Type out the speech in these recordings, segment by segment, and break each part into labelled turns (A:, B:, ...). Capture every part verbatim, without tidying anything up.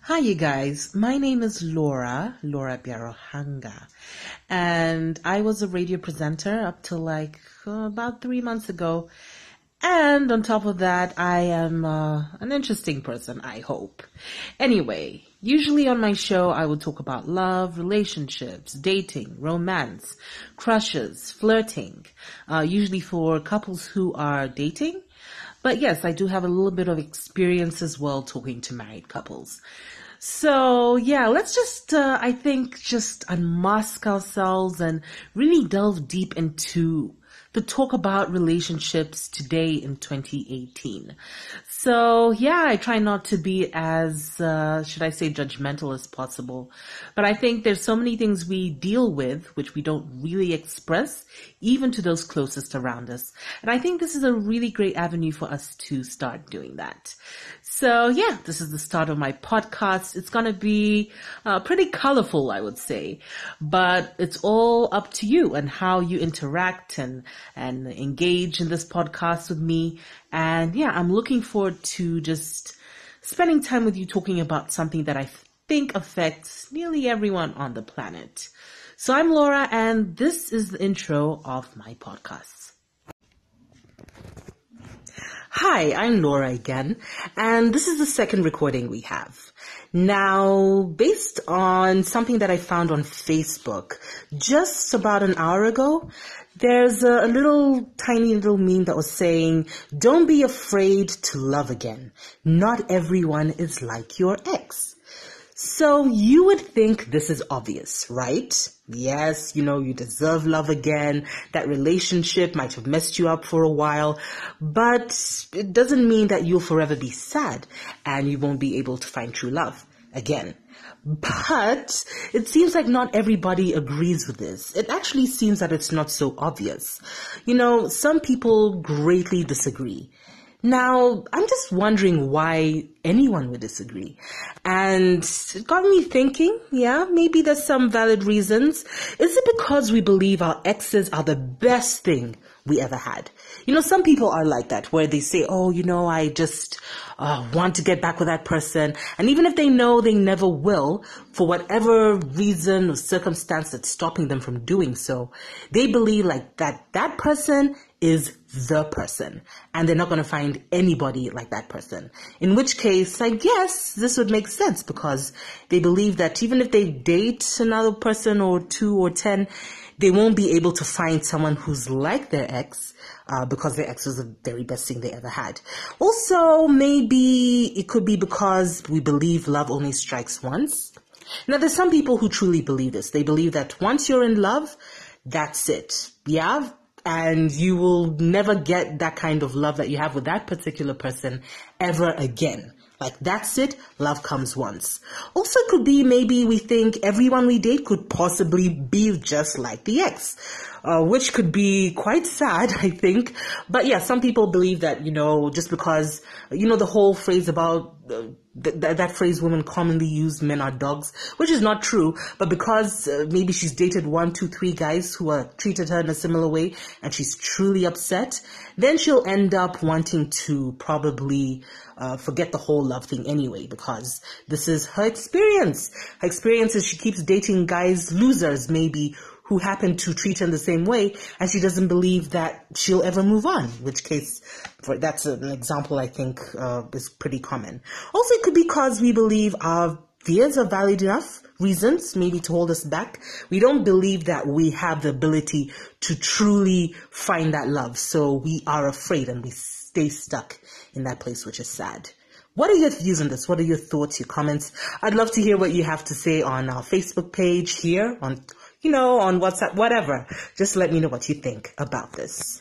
A: Hi, you guys. My name is Laura, Laura Biarohanga, and I was a radio presenter up till like uh, about three months ago. And on top of that, I am uh, an interesting person, I hope. Anyway, usually on my show, I will talk about love, relationships, dating, romance, crushes, flirting, uh, usually for couples who are dating. But yes, I do have a little bit of experience as well talking to married couples. So yeah, let's just, uh, I think, just unmask ourselves and really delve deep into the talk about relationships today in twenty eighteen. So yeah, I try not to be as, uh, should I say, judgmental as possible. But I think there's so many things we deal with which we don't really express, even to those closest around us. And I think this is a really great avenue for us to start doing that. So yeah, this is the start of my podcast. It's going to be uh, pretty colorful, I would say, but it's all up to you and how you interact and, and engage in this podcast with me. And yeah, I'm looking forward to just spending time with you talking about something that I think affects nearly everyone on the planet. So I'm Laura, and this is the intro of my podcast. Hi, I'm Laura again, and this is the second recording we have. Now, based on something that I found on Facebook just about an hour ago, there's a, a little tiny little meme that was saying, "Don't be afraid to love again. Not everyone is like your ex." So you would think this is obvious, right? Yes, you know, you deserve love again. That relationship might have messed you up for a while, but it doesn't mean that you'll forever be sad and you won't be able to find true love again. But it seems like not everybody agrees with this. It actually seems that it's not so obvious. You know, some people greatly disagree. Now, I'm just wondering why anyone would disagree. And it got me thinking, yeah, maybe there's some valid reasons. Is it because we believe our exes are the best thing we ever had? You know, some people are like that, where they say, oh, you know, I just uh, want to get back with that person. And even if they know they never will, for whatever reason or circumstance that's stopping them from doing so, they believe like that that person is the person, and they're not going to find anybody like that person. In which case, I guess this would make sense, because they believe that even if they date another person or two or ten, they won't be able to find someone who's like their ex, uh, because their ex was the very best thing they ever had. Also, maybe it could be because we believe love only strikes once. Now, there's some people who truly believe this. They believe that once you're in love, that's it. Yeah? And you will never get that kind of love that you have with that particular person ever again. Like, that's it. Love comes once. Also, it could be maybe we think everyone we date could possibly be just like the ex, uh, which could be quite sad, I think. But yeah, some people believe that, you know, just because, you know, the whole phrase about uh, th- th- that phrase women commonly use, men are dogs, which is not true. But because uh, maybe she's dated one, two, three guys who are treated her in a similar way, and she's truly upset, then she'll end up wanting to probably uh, forget the whole love thing anyway, because this is her experience. Her experience is she keeps dating guys, losers maybe, who happen to treat her in the same way, and she doesn't believe that she'll ever move on, in which case, for, that's an example I think uh, is pretty common. Also, it could be because we believe our fears are valid enough reasons maybe to hold us back. We don't believe that we have the ability to truly find that love, so we are afraid and we stay stuck in that place, which is sad. What are your views on this? What are your thoughts, your comments? I'd love to hear what you have to say on our Facebook page, here, on, you know, on WhatsApp, whatever. Just let me know what you think about this.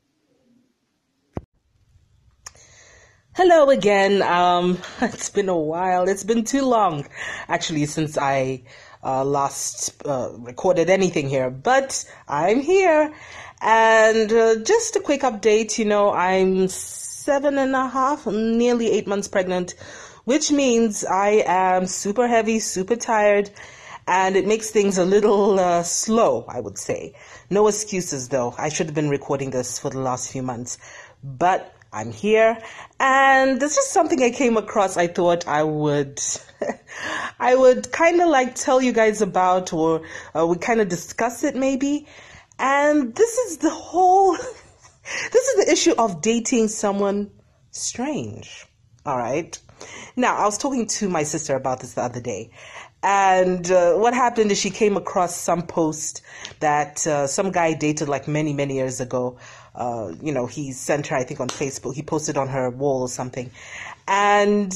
A: Hello again. Um, it's been a while. It's been too long, actually, since I uh, last uh, recorded anything here. But I'm here. And uh, just a quick update, you know, I'm seven and a half, nearly eight months pregnant, which means I am super heavy, super tired, and it makes things a little uh, slow, I would say. No excuses, though. I should have been recording this for the last few months. But I'm here, and this is something I came across. I thought I would, I would kind of like tell you guys about, or uh, we kind of discuss it maybe. And this is the whole, this is the issue of dating someone strange. All right. Now, I was talking to my sister about this the other day. And uh, what happened is she came across some post that uh, some guy dated like many, many years ago. Uh, you know, he sent her, I think, on Facebook. He posted on her wall or something. And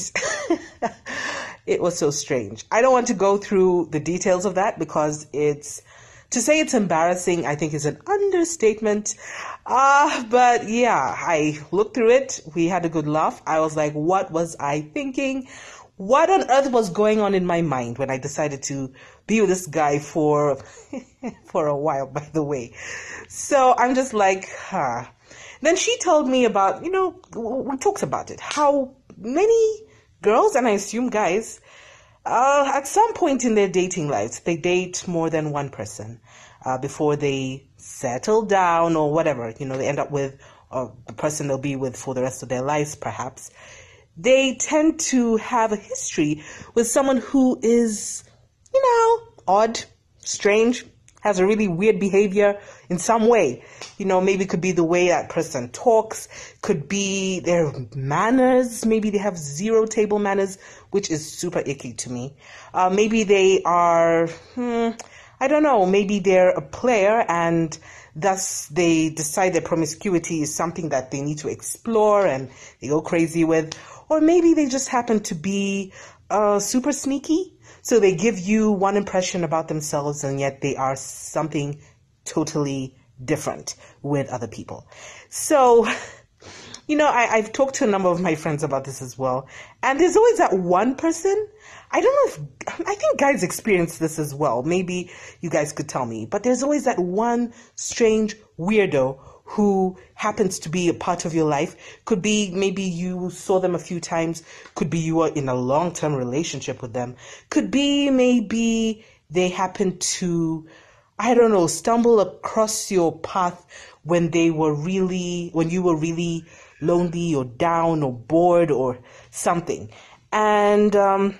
A: it was so strange. I don't want to go through the details of that because it's, to say it's embarrassing, I think is an understatement. Uh, but yeah, I looked through it. We had a good laugh. I was like, what was I thinking? What on earth was going on in my mind when I decided to be with this guy for for a while, by the way? So I'm just like, huh. Then she told me about, you know, we talked about it, how many girls, and I assume guys, uh, at some point in their dating lives, they date more than one person uh, before they settle down or whatever, you know, they end up with uh, the person they'll be with for the rest of their lives, perhaps. They tend to have a history with someone who is, you know, odd, strange, has a really weird behavior in some way. You know, maybe it could be the way that person talks, could be their manners. Maybe they have zero table manners, which is super icky to me. Uh, maybe they are, hmm, I don't know, maybe they're a player and thus they decide that promiscuity is something that they need to explore and they go crazy with. Or maybe they just happen to be uh, super sneaky. So they give you one impression about themselves and yet they are something totally different with other people. So, you know, I, I've talked to a number of my friends about this as well. And there's always that one person. I don't know if, I think guys experience this as well. Maybe you guys could tell me. But there's always that one strange weirdo who happens to be a part of your life. Could be maybe you saw them a few times. Could be you are in a long-term relationship with them. Could be maybe they happen to, I don't know, stumble across your path when they were really, when you were really lonely or down or bored or something. And um,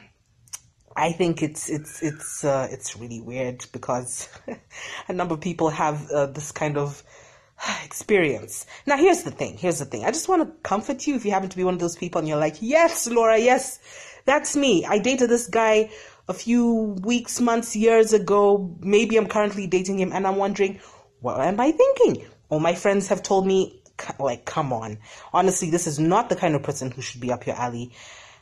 A: I think it's it's it's uh, it's really weird because a number of people have uh, this kind of experience. Now, here's the thing. Here's the thing. I just want to comfort you if you happen to be one of those people and you're like, yes, Laura, yes, that's me. I dated this guy a few weeks, months, years ago. Maybe I'm currently dating him and I'm wondering, what am I thinking? All my friends have told me, like, come on. Honestly, this is not the kind of person who should be up your alley.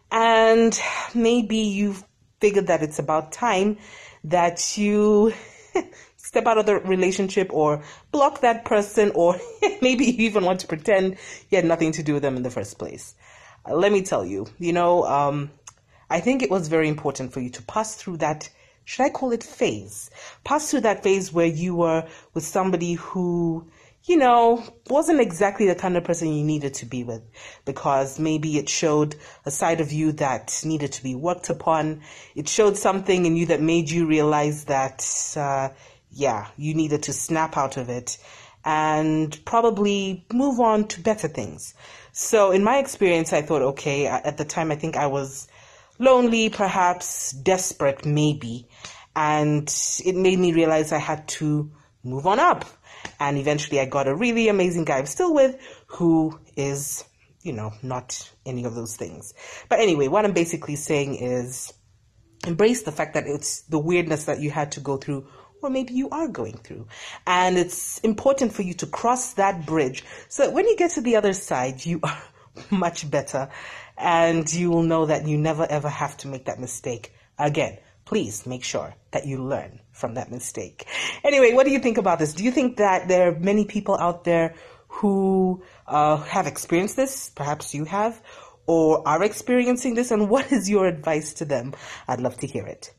A: And maybe you've figured that it's about time that you step out of the relationship or block that person, or maybe you even want to pretend you had nothing to do with them in the first place. Uh, let me tell you, you know, um, I think it was very important for you to pass through that, should I call it phase? Pass through that phase where you were with somebody who, you know, wasn't exactly the kind of person you needed to be with, because maybe it showed a side of you that needed to be worked upon. It showed something in you that made you realize that, uh, yeah, you needed to snap out of it and probably move on to better things. So in my experience, I thought, okay, at the time, I think I was lonely, perhaps desperate, maybe. And it made me realize I had to move on up. And eventually I got a really amazing guy I'm still with who is, you know, not any of those things. But anyway, what I'm basically saying is embrace the fact that it's the weirdness that you had to go through, or maybe you are going through. And it's important for you to cross that bridge so that when you get to the other side, you are much better and you will know that you never ever have to make that mistake again. Please make sure that you learn from that mistake. Anyway, what do you think about this? Do you think that there are many people out there who uh, have experienced this? Perhaps you have, or are experiencing this, and what is your advice to them? I'd love to hear it.